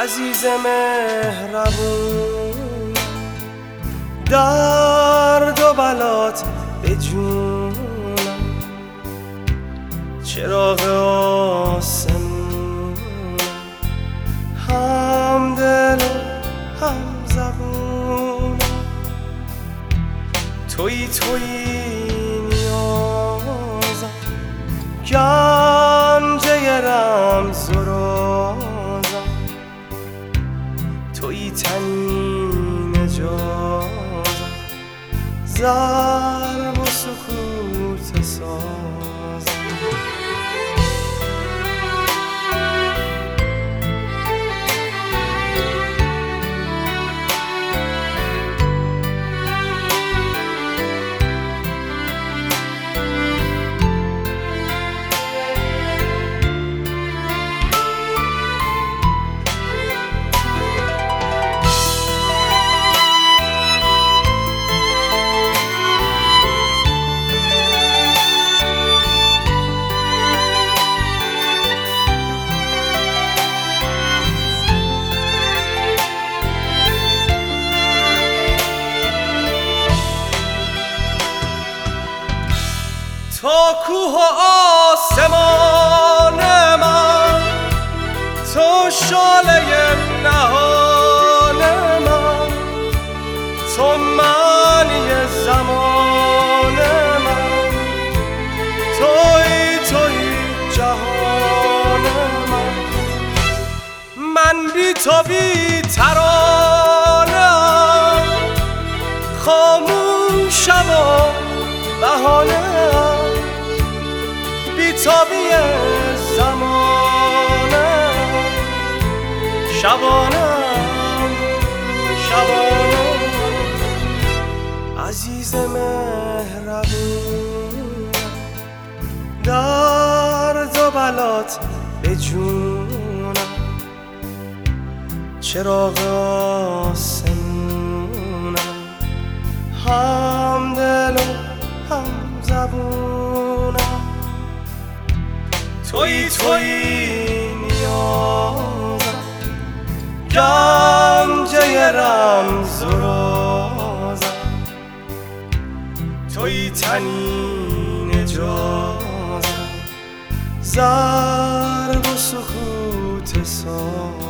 عزیز مهربون، درد و بلات به جونم، چراغ آسمون، هم دل و هم زبون، تویی نیازم، گنجه رمز و رازم، تویی تنین نجازم، ضرب و سکوت سازم. تا کوه و آسمان من، تو شعله نهان من، تو معنی زمان من، تویی جهان من بی تو بی ترانه‌ام، خاموشم و بهانه‌ام، بی‌تابی زمانم، شبانم عزیز مهربون، درد و بلات به جونم، چراغ آسمونم، هم دل و هم زبونم، تویی نیازم، گنجه رمز و رازم، تویی تنین نجازم، ضرب و سکوت سازم.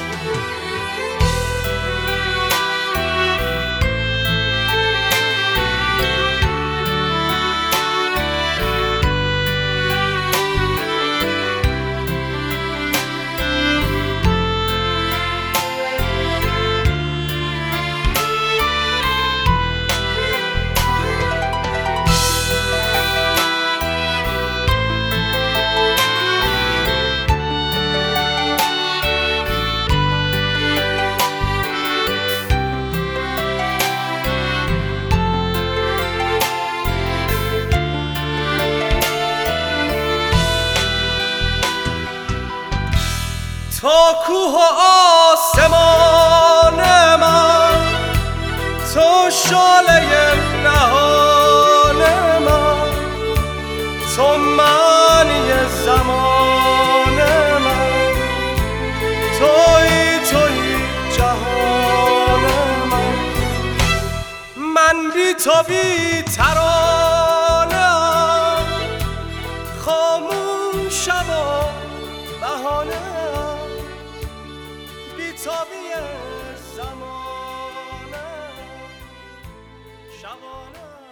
تا کوه و آسمان من، تو شعله نهان من، تو معنی زمان من، تویی جهان من بی تو بی ترانه‌ام، خاموشم و بهانه‌ام، بی‌تابی زمانم، شبانم